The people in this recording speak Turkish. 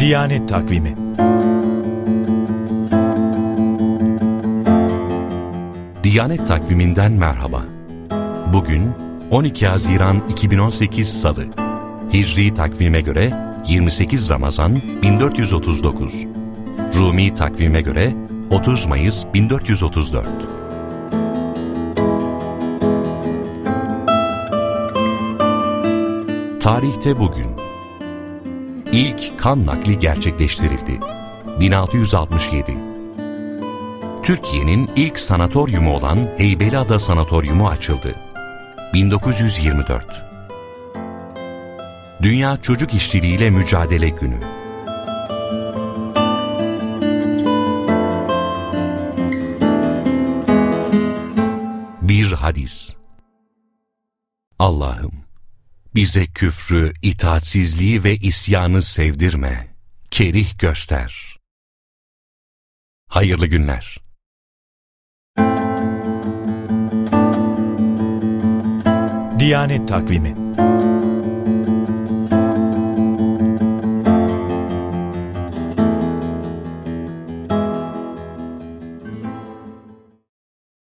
Diyanet Takvimi. Diyanet Takvimi'nden merhaba. Bugün 12 Haziran 2018 Salı. Hicri takvime göre 28 Ramazan 1439. Rumi takvime göre 30 Mayıs 1434. Tarihte bugün İlk kan nakli gerçekleştirildi. 1667. Türkiye'nin ilk sanatoryumu olan Heybeliada Sanatoryumu açıldı. 1924. Dünya Çocuk İşçiliğiyle Mücadele Günü. Bir hadis. Allah'ım, bize küfrü, itaatsizliği ve isyanı sevdirme, kerih göster. Hayırlı günler. Diyanet Takvimi.